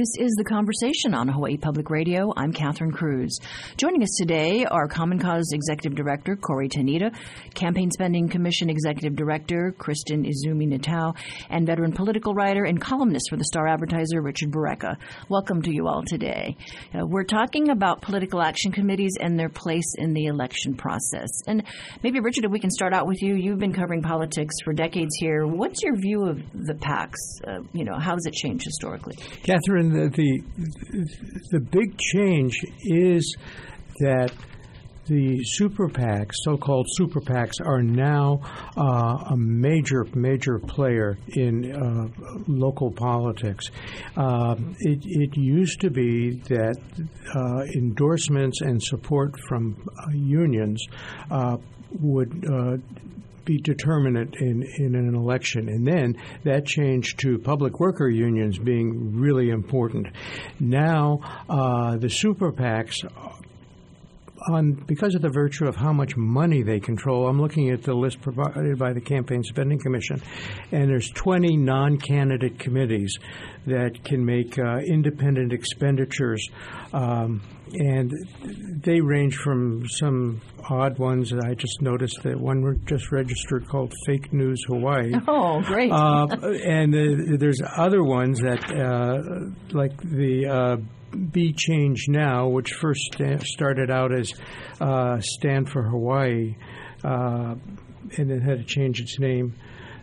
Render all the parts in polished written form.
This is The Conversation on Hawaii Public Radio. I'm Catherine Cruz. Joining us today are Common Cause Executive Director Corey Tanita, Campaign Spending Commission Executive Director Kristen Izumi Natao, and veteran political writer and columnist for the Star Advertiser Richard Barreca. Welcome to you all today. We're talking about political action committees and their place in the election process. And maybe, Richard, if we can start out with you. You've been covering politics for decades here. What's your view of the PACs? How has it changed historically? Catherine, the big change is that the super PACs, so-called super PACs, are now a major player in local politics. It used to be that endorsements and support from unions would be determinant in an election. And then that changed to public worker unions being really important. Now, the super PACs, because of the virtue of how much money they control, I'm looking at the list provided by the Campaign Spending Commission, and there's 20 non-candidate committees that can make independent expenditures, and they range from some odd ones. I just noticed that one just registered called Fake News Hawaii. Oh, great. And there's other ones that, like the Be Change Now, which first started out as Stand for Hawaii, and then had to change its name.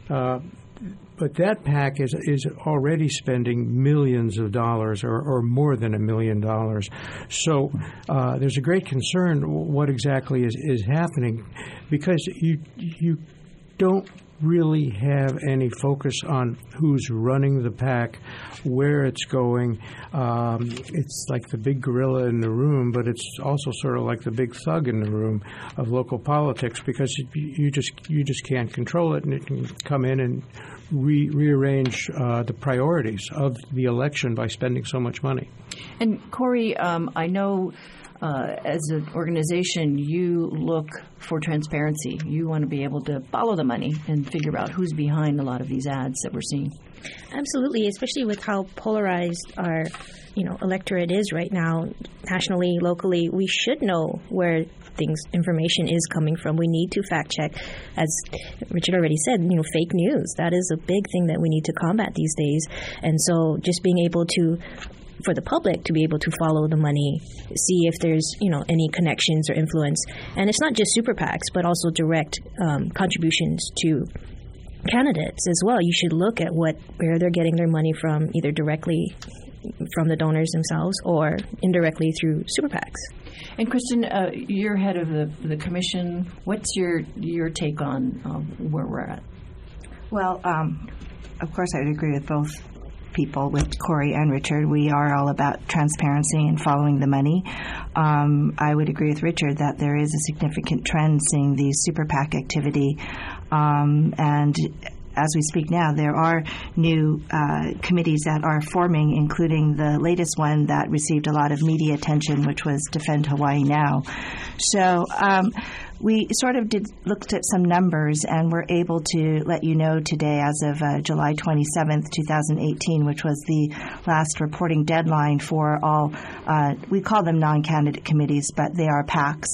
But that PAC is already spending millions of dollars, or more than $1 million. So there's a great concern what exactly is happening, because you don't really have any focus on who's running the PAC, where it's going. It's like the big gorilla in the room, but it's also sort of like the big thug in the room of local politics, because you just can't control it, and it can come in and rearrange the priorities of the election by spending so much money. And Corey, I know as an organization, you look for transparency. You want to be able to follow the money and figure out who's behind a lot of these ads that we're seeing. Absolutely, especially with how polarized our electorate is right now, nationally, locally. We should know where information is coming from. We need to fact check. As Richard already said, fake news. That is a big thing that we need to combat these days. And so just being able to, for the public to be able to follow the money, see if there's any connections or influence. And it's not just super PACs, but also direct contributions to candidates as well. You should look at where they're getting their money from, either directly from the donors themselves or indirectly through super PACs. And Kristen, you're head of the commission. What's your take on where we're at? Well, of course, I'd agree with both people, with Corey and Richard. We are all about transparency and following the money. I would agree with Richard that there is a significant trend seeing the super PAC activity, and as we speak now, there are new committees that are forming, including the latest one that received a lot of media attention, which was Defend Hawaii Now. So we sort of looked at some numbers, and we're able to let you know today, as of July 27th, 2018, which was the last reporting deadline for all, we call them non-candidate committees, but they are PACs.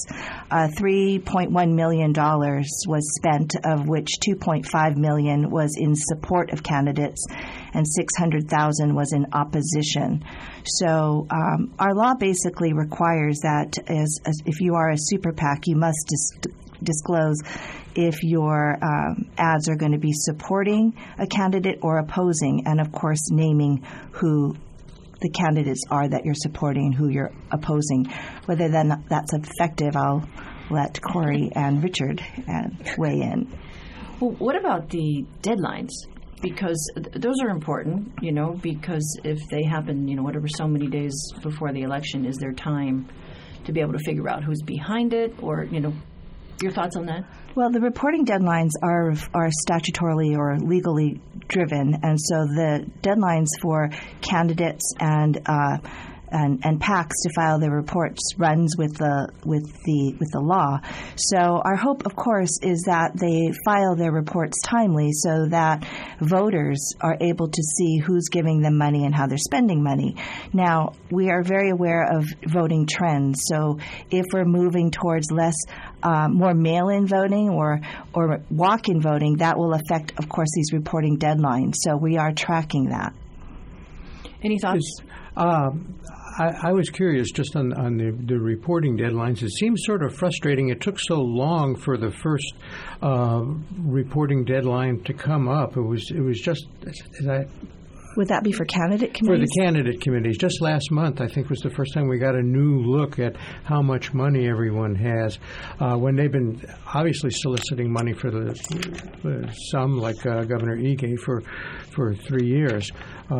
$3.1 million was spent, of which $2.5 million was in support of candidates, and $600,000 was in opposition. So our law basically requires that if you are a super PAC, you must disclose if your ads are going to be supporting a candidate or opposing, and of course naming who the candidates are that you're supporting and who you're opposing. Whether that's effective, I'll let Corey and Richard weigh in. Well, what about the deadlines? Because those are important, because if they happen, whatever so many days before the election, is there time to be able to figure out who's behind it, or, your thoughts on that? Well, the reporting deadlines are statutorily or legally driven, and so the deadlines for candidates and and PACs to file their reports runs with the law. So our hope, of course, is that they file their reports timely so that voters are able to see who's giving them money and how they're spending money. Now, we are very aware of voting trends. So if we're moving towards more mail-in voting or walk-in voting, that will affect, of course, these reporting deadlines. So we are tracking that. Any thoughts? I was curious just on the reporting deadlines. It seems sort of frustrating. It took so long for the first reporting deadline to come up. It was just. Would that be for candidate committees? For the candidate committees. Just last month, I think, was the first time we got a new look at how much money everyone has. When they've been obviously soliciting money for some, like Governor Ige, for 3 years.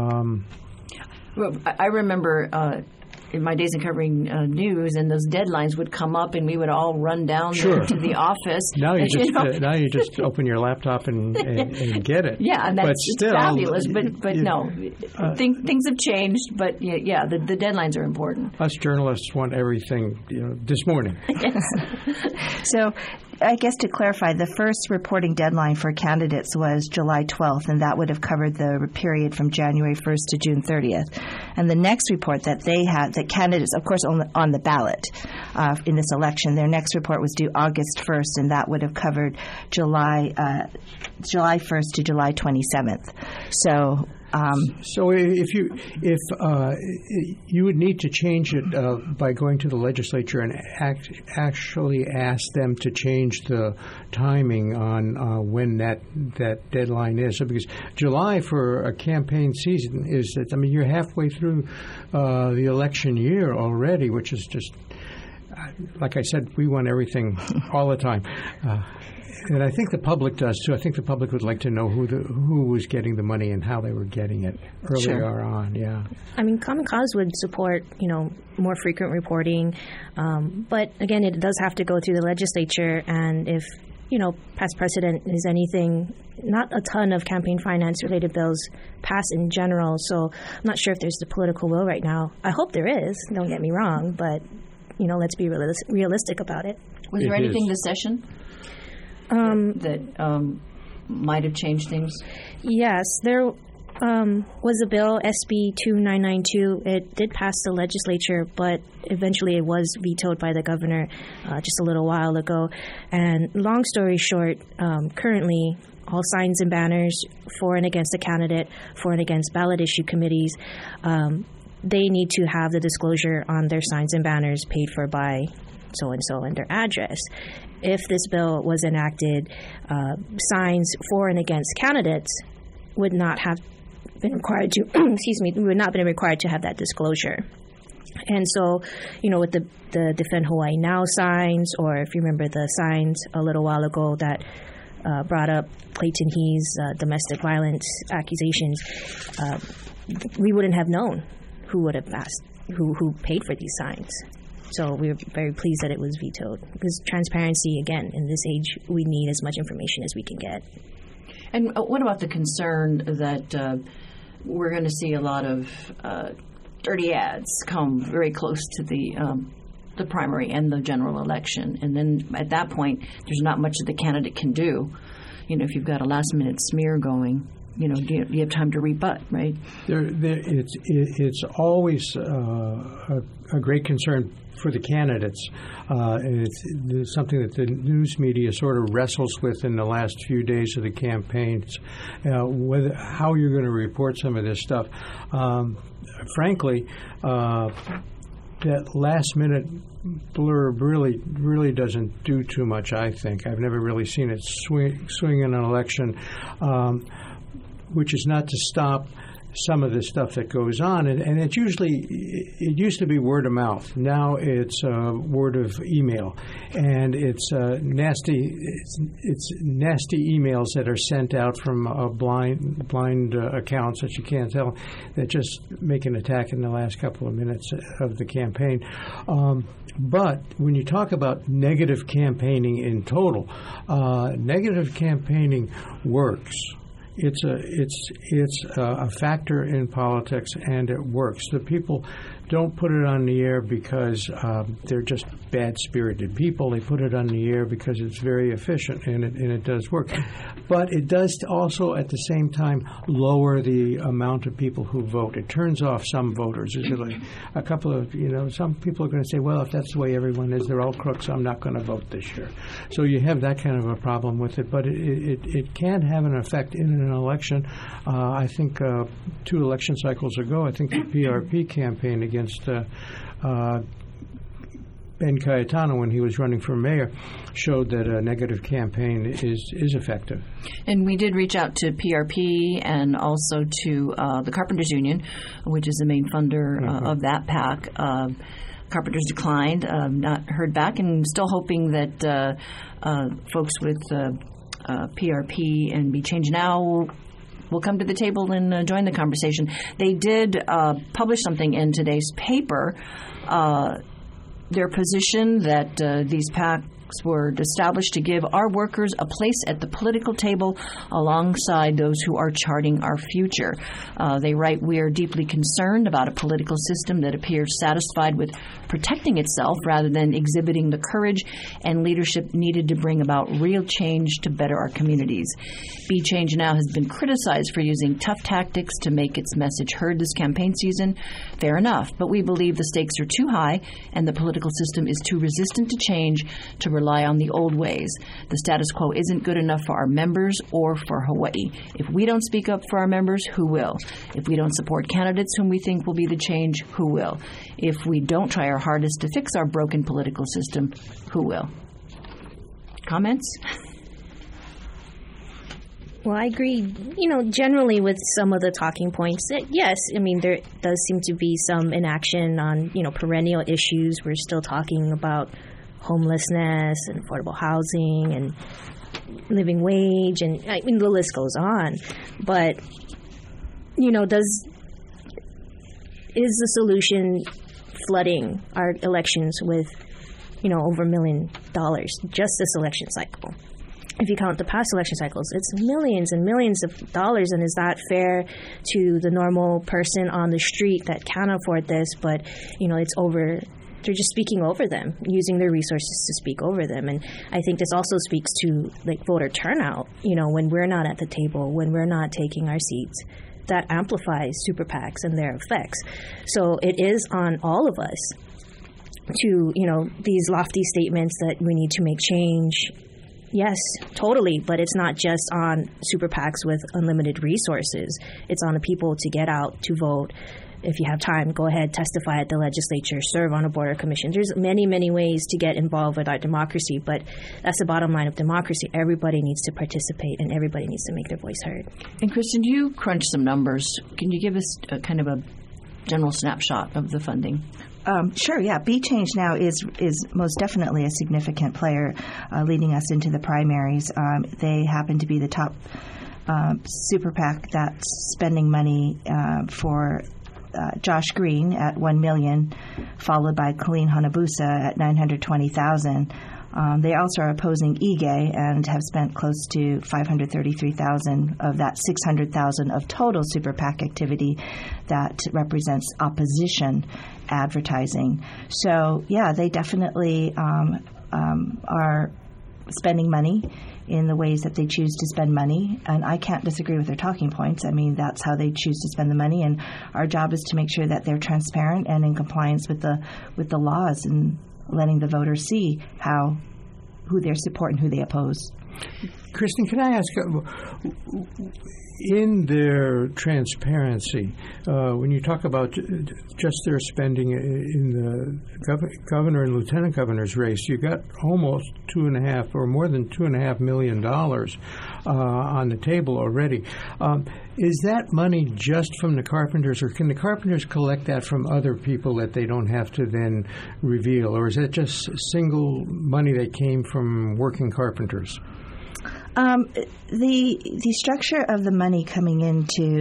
Well, I remember in my days of covering news, and those deadlines would come up, and we would all run down sure. to the office. Now you just open your laptop and get it. Yeah, and that's still, fabulous. But no, things have changed. But yeah, the deadlines are important. Us journalists want everything this morning. Yes. So, I guess to clarify, the first reporting deadline for candidates was July 12th, and that would have covered the period from January 1st to June 30th. And the next report that they had, that candidates, of course, on the ballot in this election, their next report was due August 1st, and that would have covered July 1st to July 27th. So if you would need to change it by going to the legislature and actually ask them to change the timing on when that deadline is. So because July for a campaign season is that, I mean, you're halfway through the election year already, which is just, like I said, we want everything all the time. And I think the public does too. I think the public would like to know who was getting the money and how they were getting it earlier on. Yeah. I mean, Common Cause would support, more frequent reporting, but again, it does have to go through the legislature. And if past precedent is anything, not a ton of campaign finance related bills pass in general. So I'm not sure if there's the political will right now. I hope there is. Don't get me wrong, but let's be realistic about it. Was there anything this session that might have changed things? Yes, there was a bill, SB 2992. It did pass the legislature, but eventually it was vetoed by the governor just a little while ago. And long story short, currently all signs and banners for and against a candidate, for and against ballot issue committees, they need to have the disclosure on their signs and banners paid for by so-and-so and their address. If this bill was enacted, signs for and against candidates would not have been required to, would not have been required to have that disclosure. And so, with the Defend Hawaii Now signs, or if you remember the signs a little while ago that brought up Clayton He's domestic violence accusations, we wouldn't have known who would have asked, who paid for these signs. So we were very pleased that it was vetoed, because transparency, again, in this age, we need as much information as we can get. And what about the concern that we're going to see a lot of dirty ads come very close to the primary and the general election, and then at that point, there's not much that the candidate can do. If you've got a last-minute smear going, do you have time to rebut, right? It's always a great concern for the candidates. It's something that the news media sort of wrestles with in the last few days of the campaigns, how you're going to report some of this stuff. Frankly, that last-minute blurb really doesn't do too much, I think. I've never really seen it swing in an election, which is not to stop some of the stuff that goes on, and it used to be word of mouth. Now it's word of email, and it's nasty emails that are sent out from blind accounts that you can't tell, that just make an attack in the last couple of minutes of the campaign. But when you talk about negative campaigning in total, negative campaigning works. It's a factor in politics, and it works. The people don't put it on the air because they're just bad-spirited people. They put it on the air because it's very efficient, and it does work. But it does also, at the same time, lower the amount of people who vote. It turns off some voters. There's like a couple of, some people are going to say, well, if that's the way everyone is, they're all crooks, so I'm not going to vote this year. So you have that kind of a problem with it. But it can have an effect in an election. I think 2 election cycles ago, I think the PRP campaign against Ben Cayetano, when he was running for mayor, showed that a negative campaign is effective. And we did reach out to PRP and also to the Carpenters Union, which is the main funder of that PAC. Carpenters declined, not heard back, and still hoping that folks with PRP and Be Change Now will come to the table and join the conversation. They did publish something in today's paper, their position that these PACs were established to give our workers a place at the political table alongside those who are charting our future. They write, "We are deeply concerned about a political system that appears satisfied with protecting itself rather than exhibiting the courage and leadership needed to bring about real change to better our communities. Be Change Now has been criticized for using tough tactics to make its message heard this campaign season. Fair enough, but we believe the stakes are too high and the political system is too resistant to change to rely on the old ways. The status quo isn't good enough for our members or for Hawaii. If we don't speak up for our members, who will? If we don't support candidates whom we think will be the change, who will? If we don't try our hardest to fix our broken political system, who will?" Comments? Well, I agree, generally with some of the talking points. Yes, there does seem to be some inaction on, perennial issues. We're still talking about homelessness and affordable housing and living wage, and the list goes on. But, is the solution flooding our elections with, over $1 million just this election cycle? If you count the past election cycles, it's millions and millions of dollars. And is that fair to the normal person on the street that can't afford this, but, it's over? They're just speaking over them, using their resources to speak over them. And I think this also speaks to voter turnout, when we're not at the table, when we're not taking our seats. That amplifies super PACs and their effects. So it is on all of us to, these lofty statements that we need to make change. Yes, totally, but it's not just on super PACs with unlimited resources. It's on the people to get out, to vote. If you have time, go ahead, testify at the legislature, serve on a border commission. There's many, many ways to get involved with our democracy, but that's the bottom line of democracy. Everybody needs to participate, and everybody needs to make their voice heard. And Kristen, you crunched some numbers. Can you give us a kind of a general snapshot of the funding? Sure, yeah. Be Change Now is most definitely a significant player leading us into the primaries. They happen to be the top super PAC that's spending money for Josh Green at $1 million, followed by Colleen Hanabusa at $920,000. They also are opposing Ige and have spent close to $533,000 of that $600,000 of total super PAC activity that represents opposition advertising. So, yeah, they definitely are spending money in the ways that they choose to spend money, and I can't disagree with their talking points. That's how they choose to spend the money, and our job is to make sure that they're transparent and in compliance with the laws and letting the voters see who they support and who they oppose. Kristen, can I ask, in their transparency, when you talk about just their spending in the governor and lieutenant governor's race, you got almost $2.5 or more than $2.5 million on the table already. Is that money just from the Carpenters, or can the Carpenters collect that from other people that they don't have to then reveal, or is that just single money that came from working Carpenters? The structure of the money coming into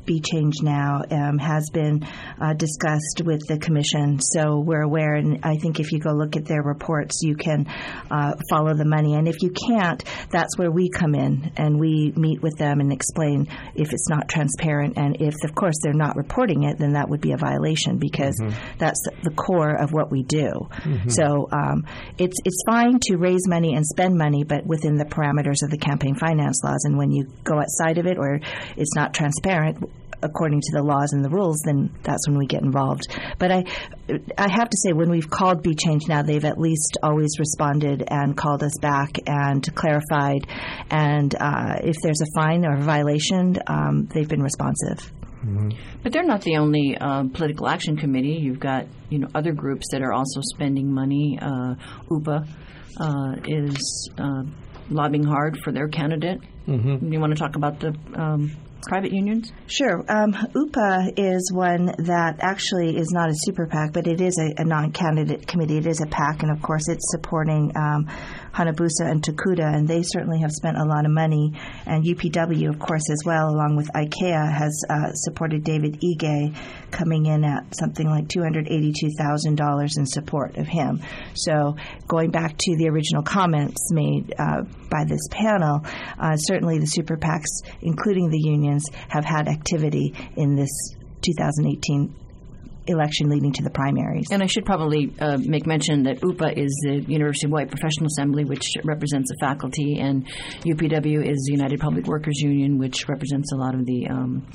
Be Change Now has been discussed with the Commission, so we're aware. And I think if you go look at their reports, you can follow the money. And if you can't, that's where we come in and we meet with them and explain if it's not transparent. And if, of course, they're not reporting it, then that would be a violation because that's the core of what we do. So it's fine to raise money and spend money, but within the parameters of the campaign finance laws. And when you go outside of it or it's not transparent according to the laws and the rules, then that's when we get involved. But I have to say, when we've called Be Change Now, they've at least always responded and called us back and clarified. And if there's a fine or a violation, they've been responsive. But they're not the only political action committee. You've got other groups that are also spending money. UPA is lobbying hard for their candidate. Do you want to talk about the private unions? Sure. UPA is one that actually is not a super PAC, but it is a non-candidate committee. It is a PAC, and of course it's supporting Hanabusa and Takuda, and they certainly have spent a lot of money. And UPW, of course, as well, along with IKEA, has supported David Ige, coming in at something like $282,000 in support of him. So going back to the original comments made by this panel, certainly the super PACs, including the unions, have had activity in this 2018 election leading to the primaries. And I should probably make mention that UPA is the University of Hawaii Professional Assembly, which represents the faculty, and UPW is the United Public Workers Union, which represents a lot of the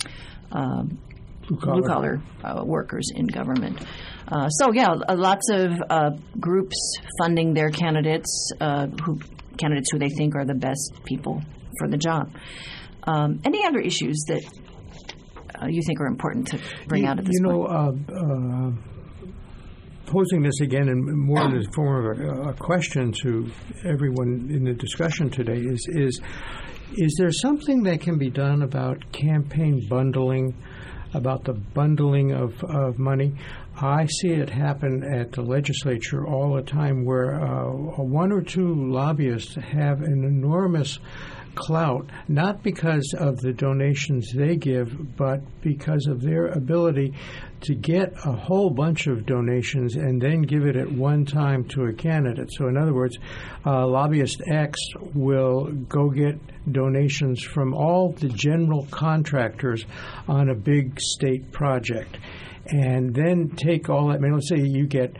blue-collar workers in government. Lots of groups funding their candidates who they think are the best people for the job. Any other issues that you think are important to bring out at this point? Posing this again in more in the form of a question to everyone in the discussion today is there something that can be done about campaign bundling, about the bundling of money? I see it happen at the legislature all the time where one or two lobbyists have an enormous clout, not because of the donations they give, but because of their ability to get a whole bunch of donations and then give it at one time to a candidate. So in other words, lobbyist X will go get donations from all the general contractors on a big state project, and then take all that. I mean, let's say you get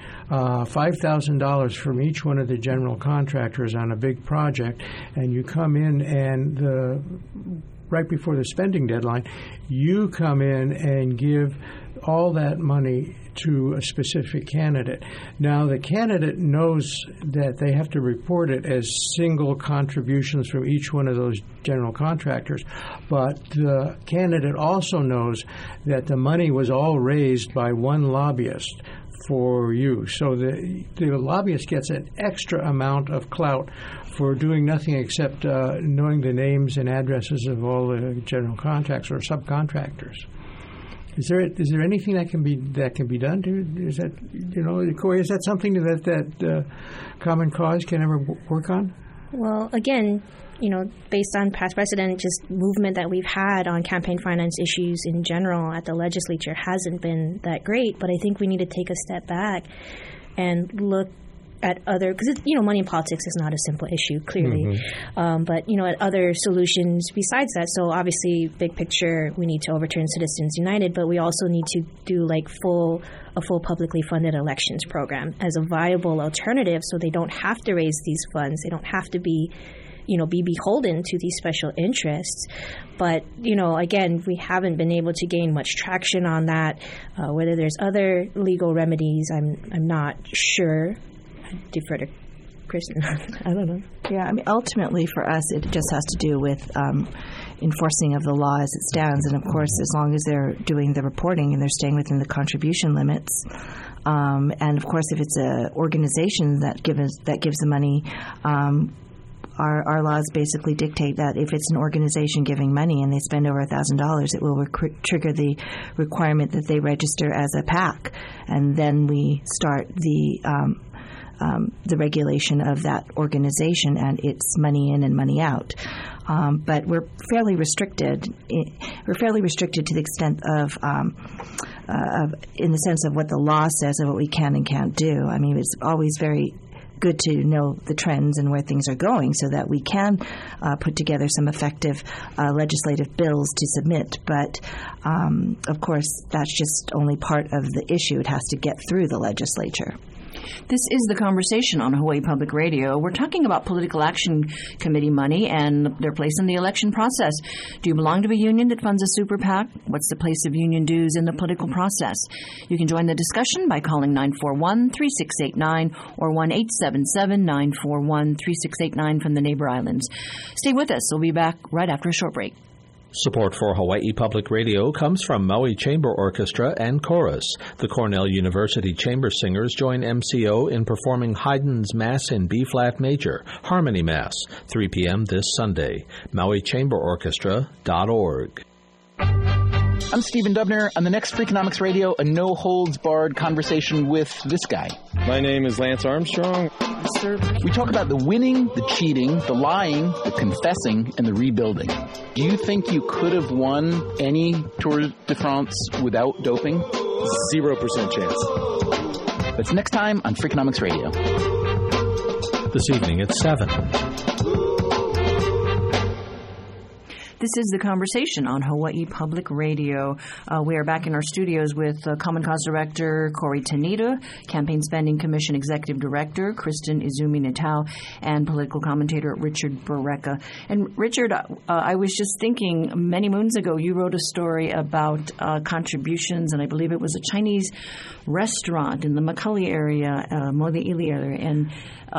$5,000 from each one of the general contractors on a big project, and you come in and right before the spending deadline, you come in and give all that money to a specific candidate. Now, the candidate knows that they have to report it as single contributions from each one of those general contractors, but the candidate also knows that the money was all raised by one lobbyist for you. So the lobbyist gets an extra amount of clout for doing nothing except knowing the names and addresses of all the general contractors or subcontractors. Is there anything that can be done? Is that Corey? Is that something that Common Cause can ever work on? Well, again, based on past precedent, just movement that we've had on campaign finance issues in general at the legislature hasn't been that great. But I think we need to take a step back and look at other, because money in politics is not a simple issue, clearly, but at other solutions besides that. So obviously, big picture, we need to overturn Citizens United, but we also need to do a full publicly funded elections program as a viable alternative, so they don't have to raise these funds, they don't have to be beholden to these special interests. But, again, we haven't been able to gain much traction on that. Whether there's other legal remedies, I'm not sure. I defer to Kristen. I don't know. Yeah, I mean, ultimately for us, it just has to do with enforcing of the law as it stands. And, of course, as long as they're doing the reporting and they're staying within the contribution limits. And, of course, if it's an organization that gives the money, our laws basically dictate that if it's an organization giving money and they spend over $1,000, it will trigger the requirement that they register as a PAC. And then we start the the regulation of that organization and its money in and money out. But we're fairly restricted. We're fairly restricted to the extent of in the sense of what the law says and what we can and can't do. I mean, it's always very good to know the trends and where things are going so that we can put together some effective legislative bills to submit. But, of course, that's just only part of the issue. It has to get through the legislature. This is The Conversation on Hawaii Public Radio. We're talking about Political Action Committee money and their place in the election process. Do you belong to a union that funds a super PAC? What's the place of union dues in the political process? You can join the discussion by calling 941-3689 or 1-877-941-3689 from the neighbor islands. Stay with us. We'll be back right after a short break. Support for Hawaii Public Radio comes from Maui Chamber Orchestra and Chorus. The Cornell University Chamber Singers join MCO in performing Haydn's Mass in B-flat major, Harmony Mass, 3 p.m. this Sunday. MauiChamberOrchestra.org. I'm Stephen Dubner. On the next Freakonomics Radio, a no-holds-barred conversation with this guy. My name is Lance Armstrong. We talk about the winning, the cheating, the lying, the confessing, and the rebuilding. Do you think you could have won any Tour de France without doping? 0% chance. That's next time on Freakonomics Radio. This evening at 7. This is The Conversation on Hawaii Public Radio. We are back in our studios with Common Cause Director Corey Tanita, Campaign Spending Commission Executive Director Kristen Izumi Natao, and political commentator Richard Barreca. And Richard, I was just thinking, many moons ago you wrote a story about contributions, and I believe it was a Chinese restaurant in the McCully area, Mo'li'ili area, and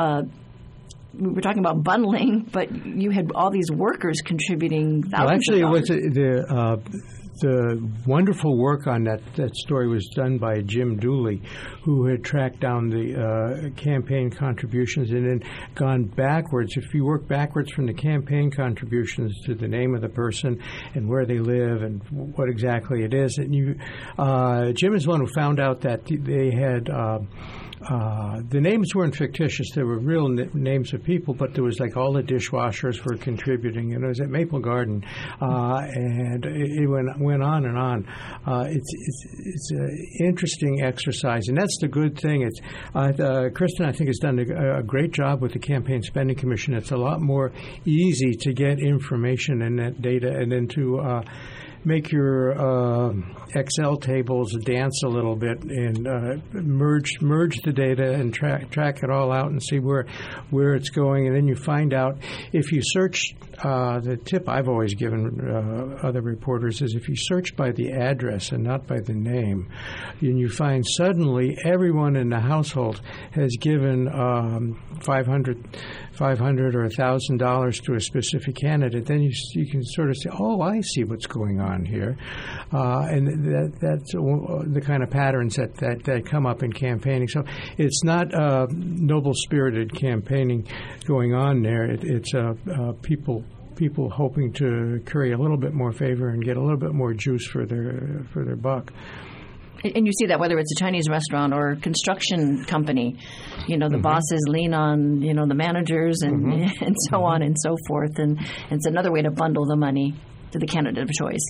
we were talking about bundling, but you had all these workers contributing thousands of dollars. Well, actually, the wonderful work on that story was done by Jim Dooley, who had tracked down the campaign contributions and then gone backwards. If you work backwards from the campaign contributions to the name of the person and where they live and what exactly it is, and Jim is the one who found out that they had the names weren't fictitious. They were real names of people, but there was like all the dishwashers were contributing. And it was at Maple Garden, and it went on and on. It's an interesting exercise, and that's the good thing. Kristen, I think, has done a great job with the Campaign Spending Commission. It's a lot more easy to get information and that data, and then to make your Excel tables dance a little bit and merge the data and track it all out and see where it's going. And then you find out if you search. The tip I've always given other reporters is if you search by the address and not by the name, and you find suddenly everyone in the household has given $500 or $1,000 to a specific candidate, then you can sort of say, oh, I see what's going on here. And that's the kind of patterns that come up in campaigning. So it's not noble-spirited campaigning going on there. It's people hoping to curry a little bit more favor and get a little bit more juice for their buck. And you see that whether it's a Chinese restaurant or a construction company, the bosses lean on, the managers and so on and so forth. And it's another way to bundle the money to the candidate of choice.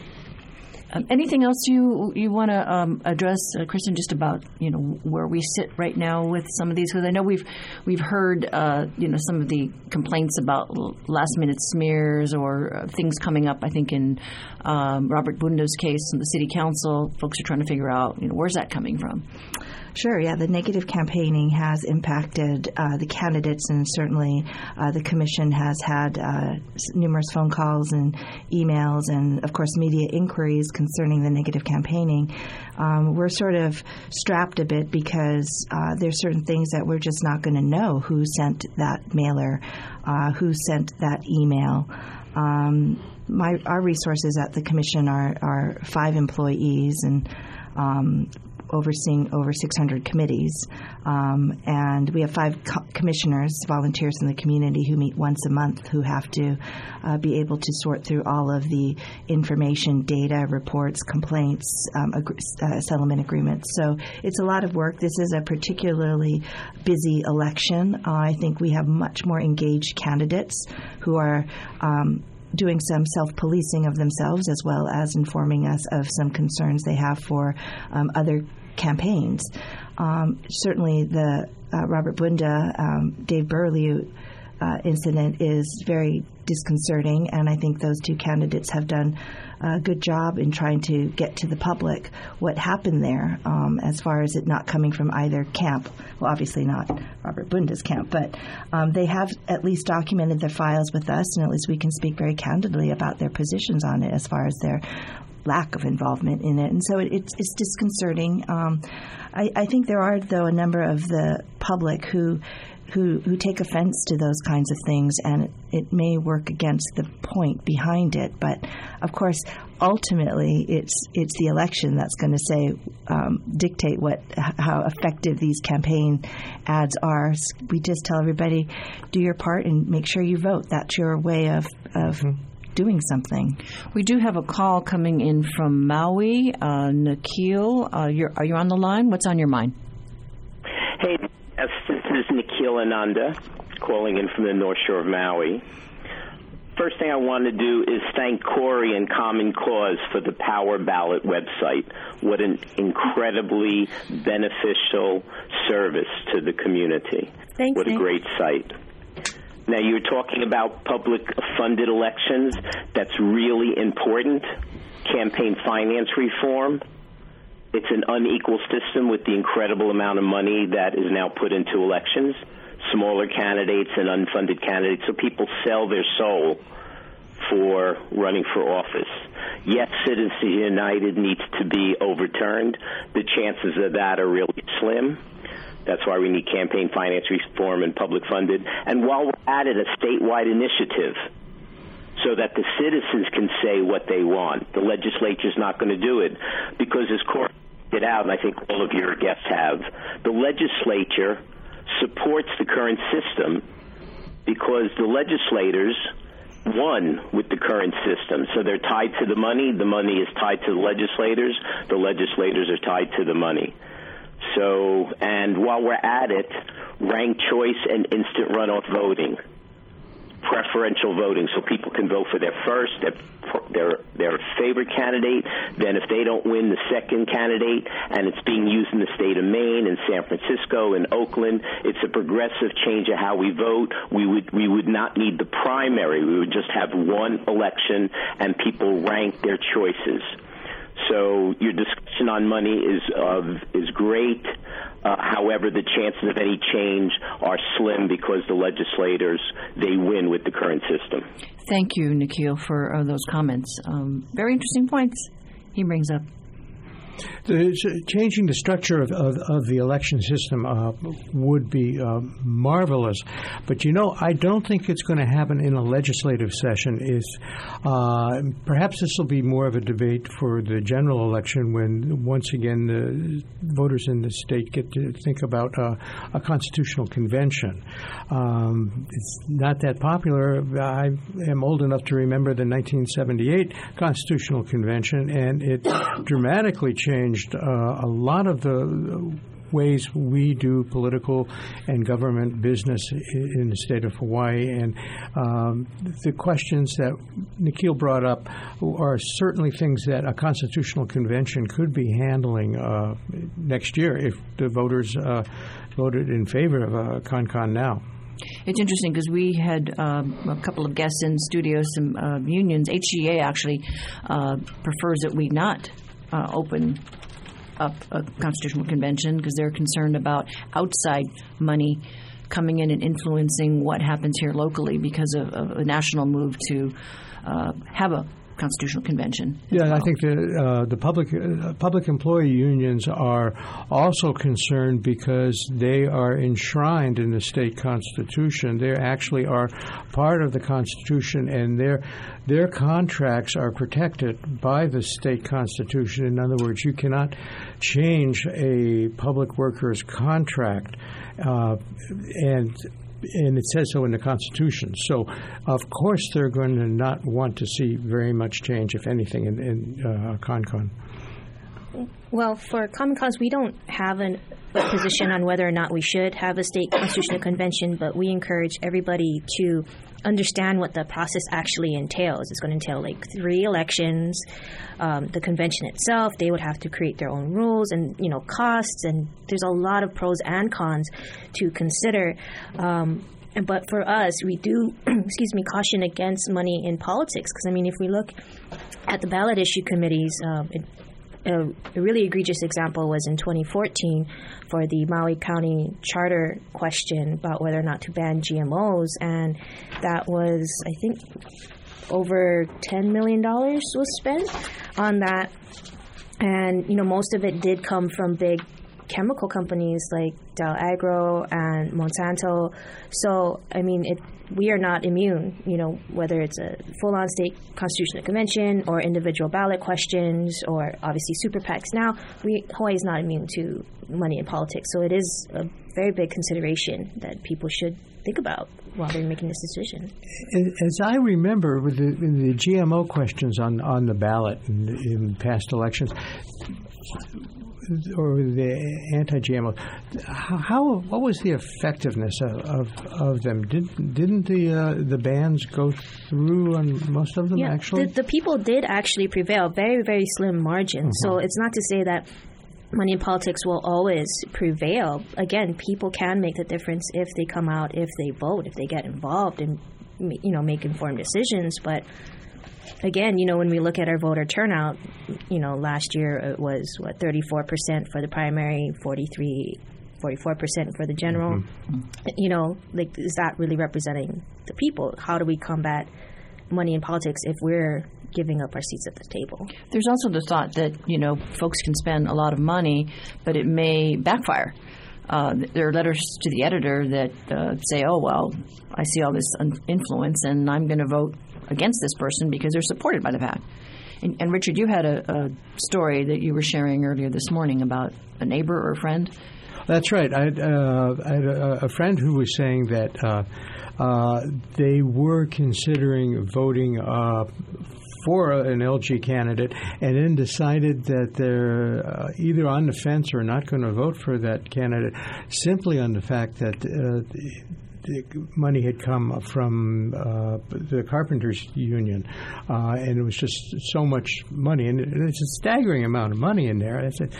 Anything else you want to address, Kristen, just about where we sit right now with some of these? Because I know we've heard some of the complaints about last minute smears or things coming up. I think in Robert Bundo's case in the city council, folks are trying to figure out where's that coming from. Sure, yeah. The negative campaigning has impacted the candidates, and certainly the commission has had numerous phone calls and emails and, of course, media inquiries concerning the negative campaigning. We're sort of strapped a bit because there's certain things that we're just not going to know who sent that mailer, who sent that email. Our resources at the commission are 5 employees, and overseeing over 600 committees. And we have 5 commissioners, volunteers in the community who meet once a month, who have to be able to sort through all of the information, data, reports, complaints, settlement agreements. So it's a lot of work. This is a particularly busy election. I think we have much more engaged candidates who are doing some self-policing of themselves, as well as informing us of some concerns they have for other campaigns. Certainly the Robert Bunda, Dave Burlew incident is very disconcerting, and I think those 2 candidates have done a good job in trying to get to the public what happened there, as far as it not coming from either camp. Well, obviously not Robert Bunda's camp, but they have at least documented their files with us, and at least we can speak very candidly about their positions on it as far as their lack of involvement in it. And so it's disconcerting. I think there are, though, a number of the public who take offense to those kinds of things, and it may work against the point behind it. But of course, ultimately, it's the election that's going to dictate how effective these campaign ads are. We just tell everybody, do your part and make sure you vote. That's your way of doing something. We do have a call coming in from Maui. Nikhil, are you on the line? What's on your mind? Hey, this is Nikhil Ananda calling in from the North Shore of Maui. First thing I want to do is thank Corey and Common Cause for the Power Ballot website. What an incredibly beneficial service to the community. Thanks. What a great site. Now, you're talking about public-funded elections. That's really important. Campaign finance reform. It's an unequal system with the incredible amount of money that is now put into elections. Smaller candidates and unfunded candidates. So people sell their soul for running for office. Yes, Citizens United needs to be overturned. The chances of that are really slim. That's why we need campaign finance reform and public funded. And while we're at it, a statewide initiative so that the citizens can say what they want. The legislature's not going to do it because, as Corey pointed out, and I think all of your guests have, the legislature supports the current system because the legislators won with the current system. So they're tied to the money is tied to the legislators are tied to the money. So, and while we're at it, ranked choice and instant runoff voting, preferential voting, so people can vote for their first, their favorite candidate. Then if they don't win, the second candidate, and it's being used in the state of Maine and San Francisco and Oakland. It's a progressive change of how we vote. We would not need the primary. We would just have one election, and people rank their choices. So your discussion on money is great. However, the chances of any change are slim because the legislators, they win with the current system. Thank you, Nikhil, for those comments. Very interesting points he brings up. Changing the structure of the election system would be marvelous, but I don't think it's going to happen in a legislative session. Perhaps this will be more of a debate for the general election when once again the voters in the state get to think about a constitutional convention. It's not that popular. I am old enough to remember the 1978 Constitutional Convention, and it dramatically changed a lot of the ways we do political and government business in the state of Hawaii. And the questions that Nikhil brought up are certainly things that a constitutional convention could be handling next year if the voters voted in favor of CONCON now. It's interesting because we had a couple of guests in studio, some unions. HGA actually prefers that we not open up a constitutional convention because they're concerned about outside money coming in and influencing what happens here locally because of a national move to have a Constitutional Convention. Yeah, I think the public employee unions are also concerned because they are enshrined in the state constitution. They actually are part of the Constitution, and their contracts are protected by the state constitution. In other words, you cannot change a public worker's contract, and it says so in the Constitution. So, of course, they're going to not want to see very much change, if anything, in CONCON. Well, for Common Cause, we don't have a position on whether or not we should have a state constitutional convention, but we encourage everybody to understand what the process actually entails. It's going to entail like 3 elections. The convention itself, they would have to create their own rules and, costs, and there's a lot of pros and cons to consider. But for us, we do, caution against money in politics. Because, if we look at the ballot issue committees, a really egregious example was in 2014 for the Maui County Charter question about whether or not to ban GMOs, and that was, I think, over $10 million was spent on that. And, most of it did come from big chemical companies like Dow Agro and Monsanto. So, we are not immune, whether it's a full-on state constitutional convention or individual ballot questions or obviously super PACs. Now, Hawaii is not immune to money in politics. So it is a very big consideration that people should think about while they're making this decision. As I remember, with the GMO questions on the ballot in past elections, or the anti-GMO, what was the effectiveness of them? Didn't the bans go through on most of them? Yeah, actually, the people did actually prevail, very, very slim margin. Mm-hmm. So it's not to say that money in politics will always prevail. Again, people can make the difference if they come out, if they vote, if they get involved and make informed decisions. But again, when we look at our voter turnout, last year it was, 34% for the primary, 44% for the general. Mm-hmm. Is that really representing the people? How do we combat money in politics if we're giving up our seats at the table? There's also the thought that, folks can spend a lot of money, but it may backfire. There are letters to the editor that say, oh, well, I see all this influence and I'm going to vote against this person because they're supported by the PAC. And Richard, you had a story that you were sharing earlier this morning about a neighbor or a friend. That's right. I had a friend who was saying that they were considering voting for an LG candidate and then decided that they're either on the fence or not going to vote for that candidate simply on the fact that the money had come from the Carpenters Union, and it was just so much money, and it's a staggering amount of money in there. I said,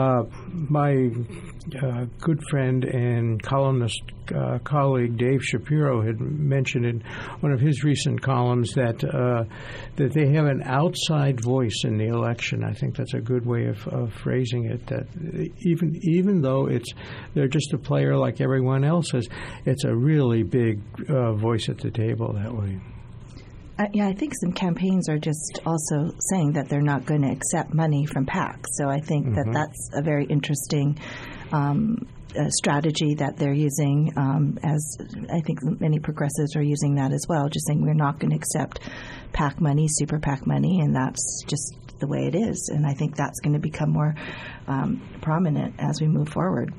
my good friend and columnist colleague Dave Shapiro had mentioned in one of his recent columns that they have an outside voice in the election. I think that's a good way of phrasing it. That even though they're just a player like everyone else is, it's a really big voice at the table that way. I think some campaigns are just also saying that they're not going to accept money from PACs. So I think that that's a very interesting strategy that they're using, as I think many progressives are using that as well, just saying we're not going to accept PAC money, super PAC money, and that's just the way it is. And I think that's going to become more prominent as we move forward.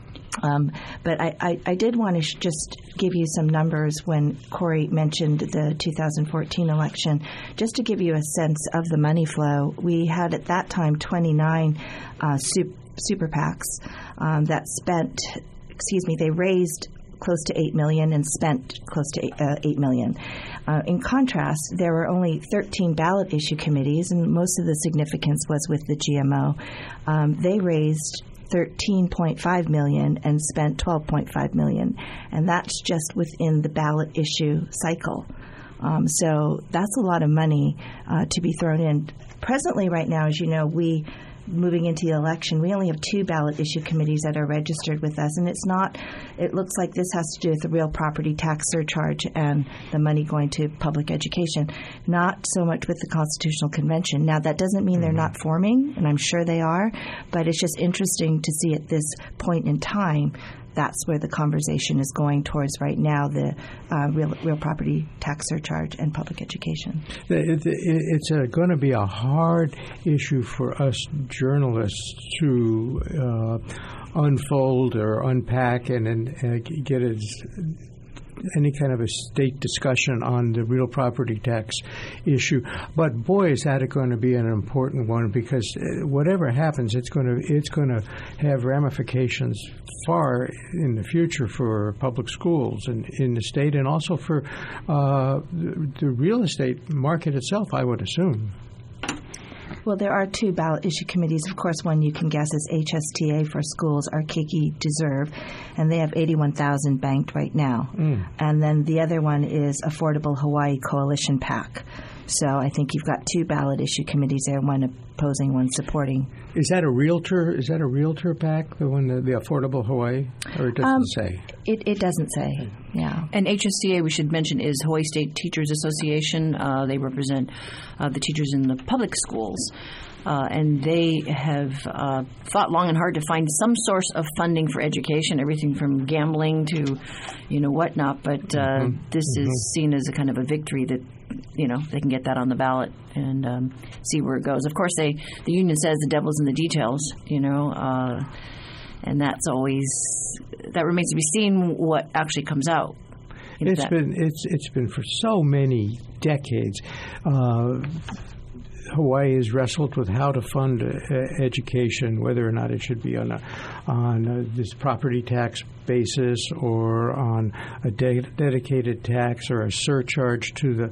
But I did want to just give you some numbers when Corey mentioned the 2014 election, just to give you a sense of the money flow. We had at that time 29 super PACs that spent, they raised close to $8 million and spent close to $8 million. In contrast, there were only 13 ballot issue committees, and most of the significance was with the GMO. They raised $13.5 million and spent $12.5 million, and that's just within the ballot issue cycle. So that's a lot of money to be thrown in. Presently, right now, as you know, we moving into the election, we only have 2 ballot issue committees that are registered with us, and it looks like this has to do with the real property tax surcharge and the money going to public education, not so much with the Constitutional Convention. Now, that doesn't mean they're not forming, and I'm sure they are, but it's just interesting to see at this point in time that's where the conversation is going towards right now, the real property tax surcharge and public education. It's going to be a hard issue for us journalists to unfold or unpack and get any kind of a state discussion on the real property tax issue. But boy, is that going to be an important one, because whatever happens, it's going to have ramifications far in the future for public schools and in the state, and also for the real estate market itself, I would assume. Well, there are 2 ballot issue committees. Of course, one you can guess is HSTA for schools, Arkiki Deserve, and they have $81,000 banked right now. And then the other one is Affordable Hawaii Coalition PAC. So I think you've got 2 ballot issue committees there, one opposing, one supporting. Is that a realtor PAC, the one, the Affordable Hawaii, or it doesn't say? It doesn't say. Yeah. And HSTA, we should mention, is Hawaii State Teachers Association. They represent the teachers in the public schools. And they have fought long and hard to find some source of funding for education, everything from gambling to, whatnot. But this is seen as a kind of a victory that, they can get that on the ballot and see where it goes. Of course, the union says the devil's in the details, and that remains to be seen what actually comes out. It's been for so many decades. Hawaii has wrestled with how to fund education, whether or not it should be on this property tax basis or on a dedicated tax or a surcharge to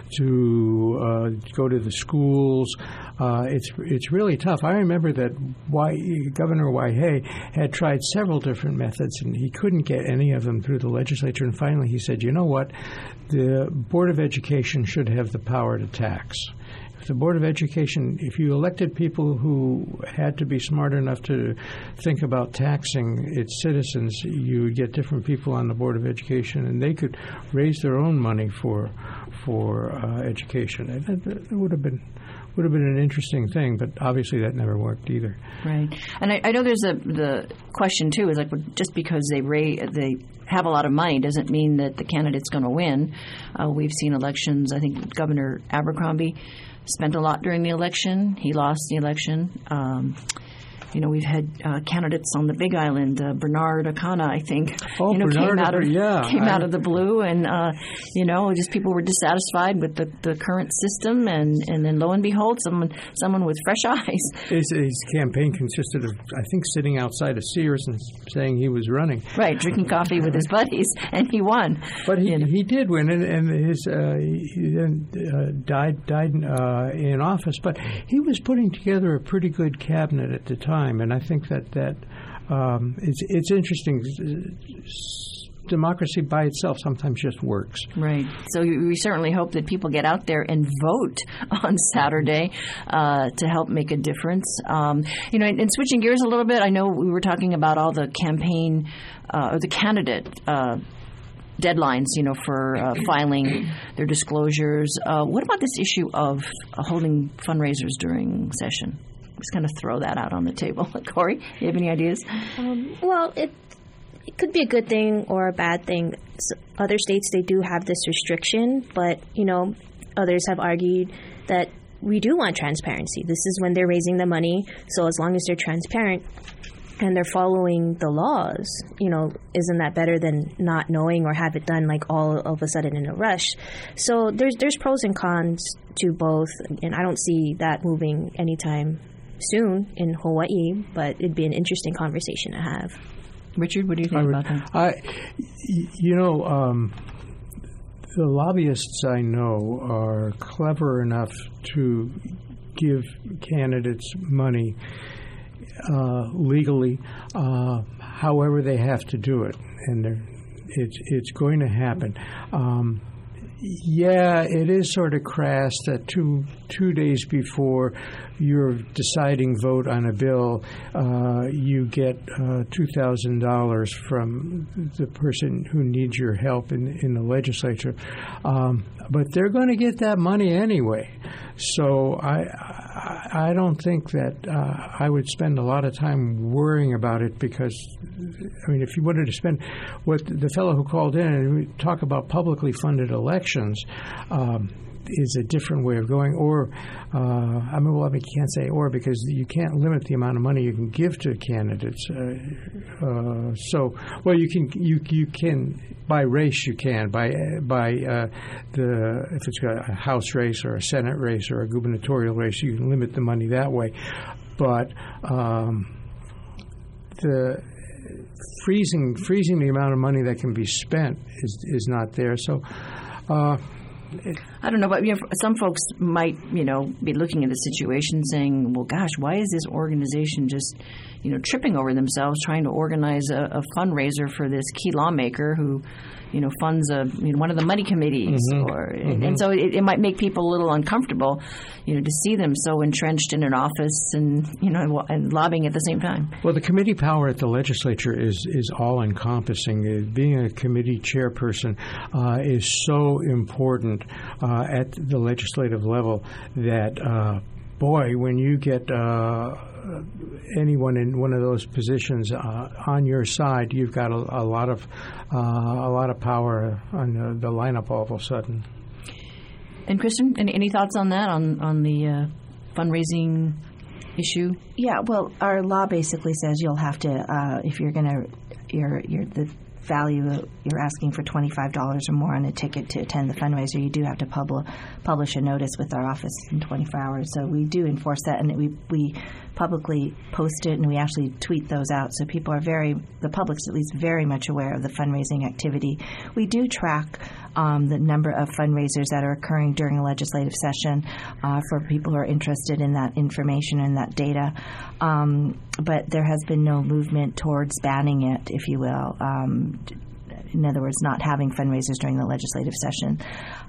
go to the schools. It's really tough. I remember that Governor Waihee had tried several different methods, and he couldn't get any of them through the legislature. And finally, he said, "You know what? The Board of Education should have the power to tax." The Board of Education, if you elected people who had to be smart enough to think about taxing its citizens, you would get different people on the Board of Education, and they could raise their own money for education. It would have been an interesting thing, but obviously that never worked either. Right, and I know there's the question too is like, just because they have a lot of money doesn't mean that the candidate's going to win. We've seen elections. I think Governor Abercrombie spent a lot during the election. He lost the election. We've had candidates on the Big Island. Bernard Akana, I think, came out of the blue, and just people were dissatisfied with the current system, and then lo and behold, someone with fresh eyes. His campaign consisted of, I think, sitting outside of Sears and saying he was running. Right, drinking coffee with his buddies, and he won. But he did win, and he then died in office. But he was putting together a pretty good cabinet at the time. And I think that it's interesting. Democracy by itself sometimes just works. Right. So we certainly hope that people get out there and vote on Saturday to help make a difference. And switching gears a little bit, I know we were talking about all the campaign or the candidate deadlines, for filing their disclosures. What about this issue of holding fundraisers during session? Just kind of throw that out on the table. Corey, you have any ideas? Well, it could be a good thing or a bad thing. Other states, they do have this restriction, but, others have argued that we do want transparency. This is when they're raising the money, so as long as they're transparent and they're following the laws, isn't that better than not knowing or have it done like all of a sudden in a rush? So there's pros and cons to both, and I don't see that moving anytime soon in Hawaii, but it'd be an interesting conversation to have. Richard, what do you think about that? The lobbyists I know are clever enough to give candidates money legally, however they have to do it, and it's going to happen. Yeah, it is sort of crass that two days before your deciding vote on a bill, you get $2,000 from the person who needs your help in the legislature. But they're going to get that money anyway. So I don't think that I would spend a lot of time worrying about it because, I mean, if you wanted to spend what the fellow who called in and talk about publicly funded elections is a different way of going. Or, I can't say or because you can't limit the amount of money you can give to candidates. You can by race. You can by if it's a House race or a Senate race or a gubernatorial race, you can limit the money that way. But the freezing the amount of money that can be spent is not there. So. I don't know, but some folks might, be looking at the situation saying, well, gosh, why is this organization just, tripping over themselves trying to organize a fundraiser for this key lawmaker who, funds one of the money committees, and so it might make people a little uncomfortable, to see them so entrenched in an office and and lobbying at the same time. Well, the committee power at the legislature is all encompassing. Being a committee chairperson is so important at the legislative level that. Boy, when you get anyone in one of those positions on your side, you've got a lot of power on the lineup all of a sudden. And Kristen, any thoughts on that on the fundraising issue? Yeah, well, our law basically says you'll have to if you're going to the value you're asking for $25 or more on a ticket to attend the fundraiser, you do have to publish a notice with our office in 24 hours. So we do enforce that, and we publicly post it, and we actually tweet those out. So people are the public's at least very much aware of the fundraising activity. We do track the number of fundraisers that are occurring during a legislative session for people who are interested in that information and that data. But there has been no movement towards banning it, if you will. In other words, not having fundraisers during the legislative session.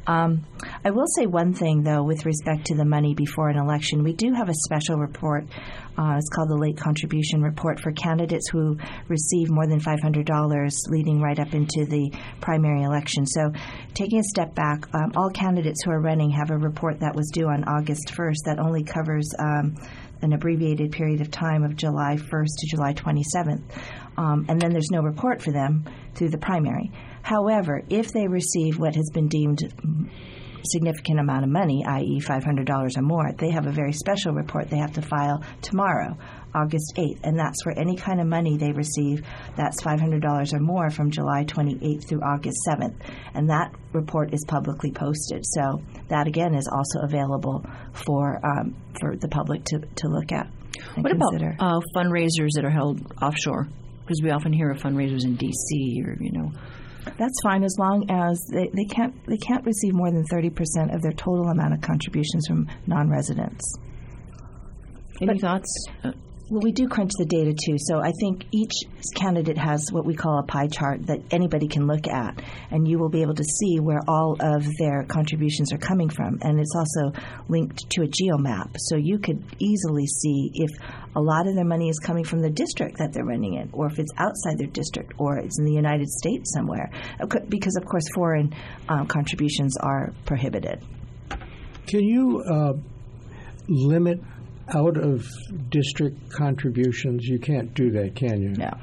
I will say one thing, though, with respect to the money before an election. We do have a special report. It's called the Late Contribution Report for candidates who receive more than $500 leading right up into the primary election. So taking a step back, all candidates who are running have a report that was due on August 1st that only covers an abbreviated period of time of July 1st to July 27th. And then there's no report for them through the primary. However, if they receive what has been deemed significant amount of money, i.e. $500 or more, they have a very special report they have to file tomorrow, August 8th, and that's for any kind of money they receive that's $500 or more from July 28th through August 7th, and that report is publicly posted. So that, again, is also available for the public to look at and what consider. About fundraisers that are held offshore? Because we often hear of fundraisers in D.C. or, That's fine as long as they can't receive more than 30% of their total amount of contributions from non-residents. Any thoughts? Well, we do crunch the data, too. So I think each candidate has what we call a pie chart that anybody can look at, and you will be able to see where all of their contributions are coming from. And it's also linked to a geomap. So you could easily see if a lot of their money is coming from the district that they're running in, or if it's outside their district, or it's in the United States somewhere. Because, of course, foreign contributions are prohibited. Can you limit out-of-district contributions? You can't do that, can you? No.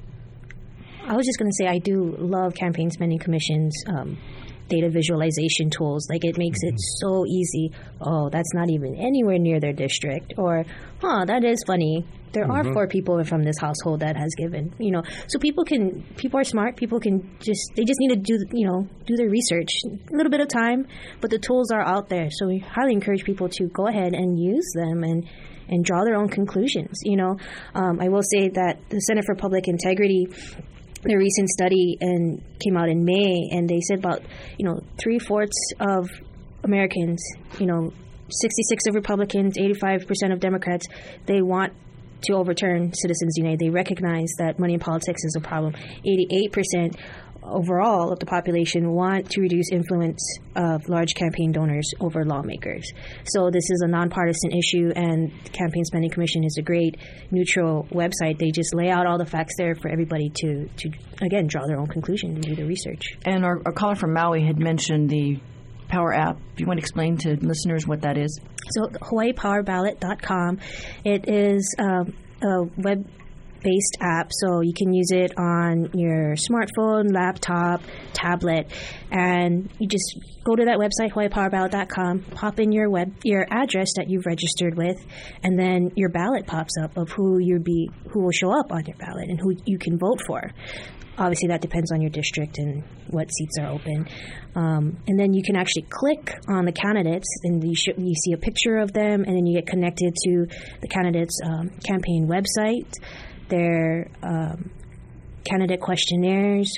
I was just going to say I do love Campaign Spending Commission's data visualization tools. Like, it makes it so easy. Oh, that's not even anywhere near their district. Or, that is funny. There are 4 people from this household that has given. So people are smart. People they just need to do their research. A little bit of time, but the tools are out there. So we highly encourage people to go ahead and use them and draw their own conclusions. I will say that the Center for Public Integrity, the recent study came out in May, and they said about 3/4 of Americans, 66% of Republicans, 85% of Democrats, they want to overturn Citizens United. They recognize that money in politics is a problem. 88% overall of the population want to reduce influence of large campaign donors over lawmakers. So this is a nonpartisan issue, and the Campaign Spending Commission is a great neutral website. They just lay out all the facts there for everybody to again, draw their own conclusion and do the research. And our caller from Maui had mentioned the Power app. Do you want to explain to listeners what that is? So HawaiiPowerBallot.com. It is a web-based app, so you can use it on your smartphone, laptop, tablet, and you just go to that website, HawaiiPowerBallot.com, pop in your address that you've registered with, and then your ballot pops up of who will show up on your ballot and who you can vote for. Obviously, that depends on your district and what seats are open. And then you can actually click on the candidates, and you see a picture of them, and then you get connected to the candidates' campaign website, their candidate questionnaires,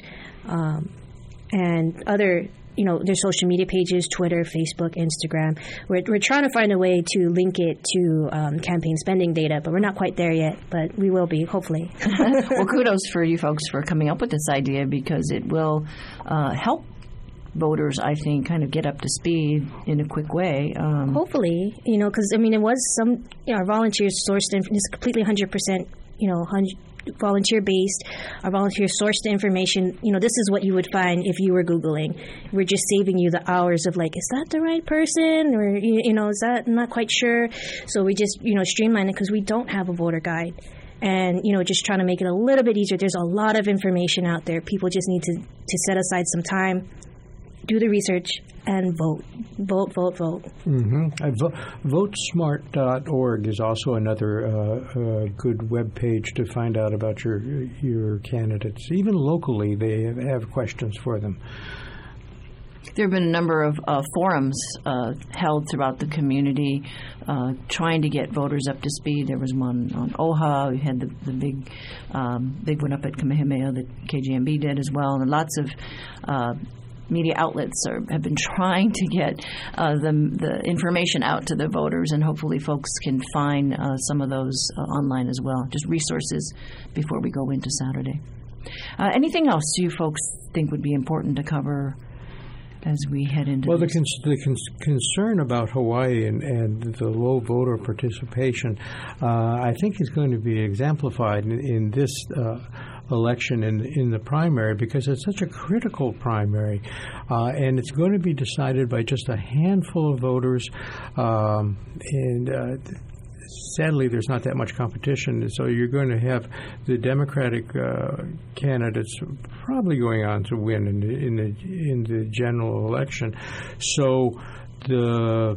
and other, their social media pages, Twitter, Facebook, Instagram. We're trying to find a way to link it to campaign spending data, but we're not quite there yet, but we will be, hopefully. Well, kudos for you folks for coming up with this idea, because it will help voters, I think, kind of get up to speed in a quick way. Hopefully, because, it was our volunteers sourced, it's completely 100%, volunteer-based. Our volunteers sourced the information. This is what you would find if you were Googling. We're just saving you the hours of is that the right person? Or, is that, I'm not quite sure. So we just, streamline it because we don't have a voter guide. And, just trying to make it a little bit easier. There's a lot of information out there. People just need to set aside some time, do the research, and vote. Vote, vote, vote. Mm-hmm. Votesmart.org is also another good web page to find out about your candidates. Even locally, they have questions for them. There have been a number of forums held throughout the community trying to get voters up to speed. There was one on OHA. We had the big one up at Kamehameha that KGMB did as well. And lots of media outlets have been trying to get the information out to the voters, and hopefully folks can find some of those online as well, just resources before we go into Saturday. Anything else you folks think would be important to cover as we head into this? The concern about Hawaii and the low voter participation, I think is going to be exemplified in this election in the primary, because it's such a critical primary, and it's going to be decided by just a handful of voters, and sadly there's not that much competition, so you're going to have the Democratic candidates probably going on to win in the general election. So the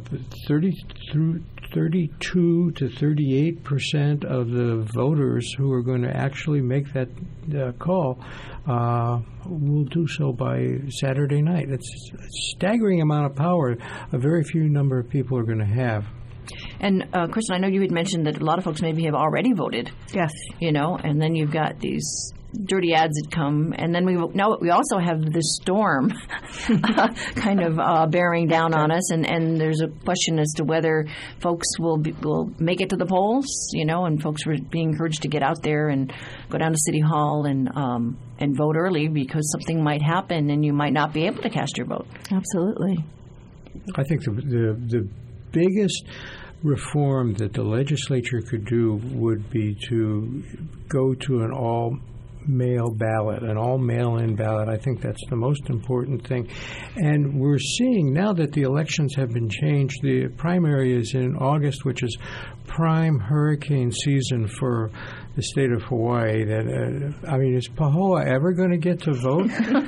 32 to 38% of the voters who are going to actually make that call will do so by Saturday night. It's a staggering amount of power a very few number of people are going to have. And, Kristen, I know you had mentioned that a lot of folks maybe have already voted. Yes. And then you've got these dirty ads that come, and then we also have this storm kind of bearing down on us, and there's a question as to whether folks will make it to the polls, and folks were being encouraged to get out there and go down to City Hall and vote early, because something might happen and you might not be able to cast your vote. Absolutely. I think the biggest reform that the legislature could do would be to go to an all-mail ballot, an all-mail-in ballot. I think that's the most important thing. And we're seeing now that the elections have been changed, the primary is in August, which is prime hurricane season for the state of Hawaii. Is Pahoa ever going to get to vote?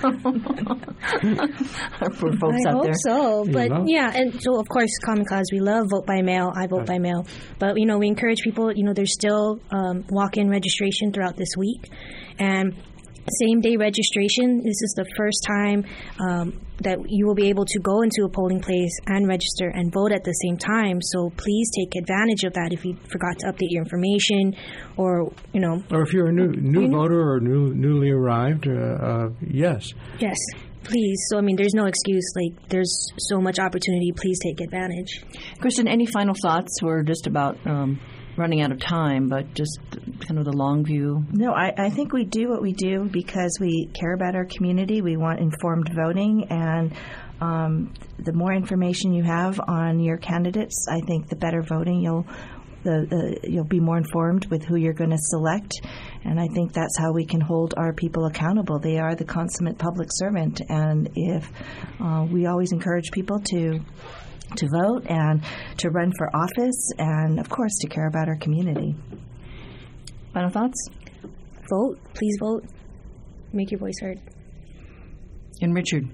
For folks I out hope there. so. But and so of course, Common Cause, we love vote by mail. I vote by mail. But we encourage people. There's still walk-in registration throughout this week, and same-day registration. This is the first time that you will be able to go into a polling place and register and vote at the same time. So please take advantage of that if you forgot to update your information, or if you're a new voter or newly arrived. Yes. Yes. Please. So, there's no excuse. There's so much opportunity. Please take advantage. Kristen, any final thoughts? We're just about running out of time, but just kind of the long view. No, I think we do what we do because we care about our community. We want informed voting, and the more information you have on your candidates, I think the better voting you'll be more informed with who you're going to select, and I think that's how we can hold our people accountable. They are the consummate public servant, and if we always encourage people to vote and to run for office, and of course to care about our community. Final thoughts? Vote. Please vote. Make your voice heard. And Richard?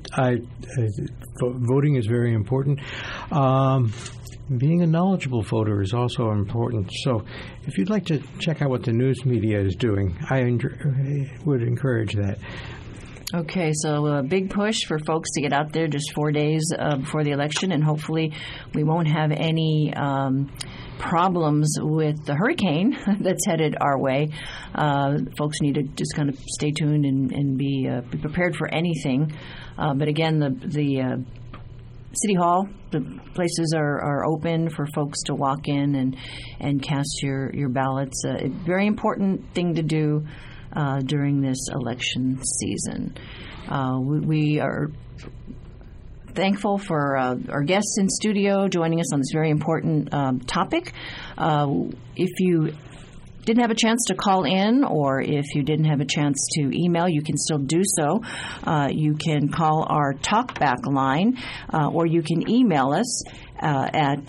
Voting is very important. Being a knowledgeable voter is also important. So if you'd like to check out what the news media is doing, I would encourage that. Okay, so a big push for folks to get out there just 4 days before the election, and hopefully we won't have any problems with the hurricane that's headed our way. Folks need to just kind of stay tuned and be prepared for anything. But again, the City Hall, the places are open for folks to walk in and cast your ballots. A very important thing to do during this election season. We are thankful for our guests in studio joining us on this very important topic. If you didn't have a chance to call in, or if you didn't have a chance to email, you can still do so. You can call our talkback line, or you can email us at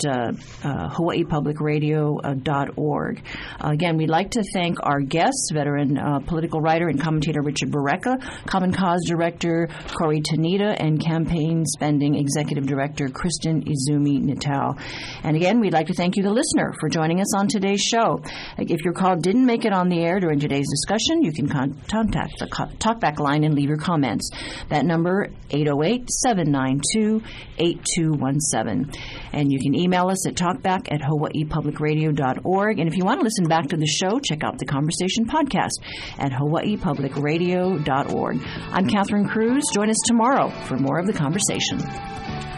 hawaiipublicradio.org. Again, we'd like to thank our guests, veteran political writer and commentator Richard Barreca, Common Cause Director Corey Tanita, and Campaign Spending Executive Director Kristen Izumi Natal. And again, we'd like to thank you, the listener, for joining us on today's show. If your call didn't make it on the air during today's discussion, you can contact the talkback line and leave your comments. That number, 808-792-8217. And you can email us at talkback@hawaiipublicradio.org. And if you want to listen back to the show, check out the Conversation podcast at hawaiipublicradio.org. I'm Catherine Cruz. Join us tomorrow for more of the conversation.